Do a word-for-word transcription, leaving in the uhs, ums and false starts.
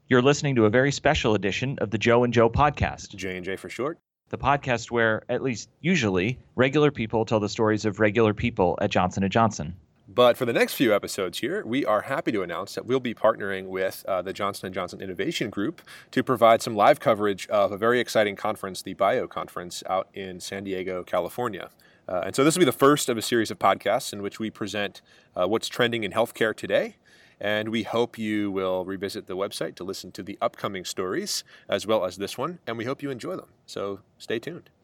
You're listening to a very special edition of the Joe and Joe podcast, J and J for short. the podcast where, at least usually, regular people tell the stories of regular people at Johnson and Johnson. But for the next few episodes here, we are happy to announce that we'll be partnering with uh, the Johnson and Johnson Innovation Group to provide some live coverage of a very exciting conference, the BIO Conference, out in San Diego, California. Uh, and so this will be the first of a series of podcasts in which we present uh, what's trending in healthcare today. And we hope you will revisit the website to listen to the upcoming stories as well as this one. And we hope you enjoy them. So stay tuned.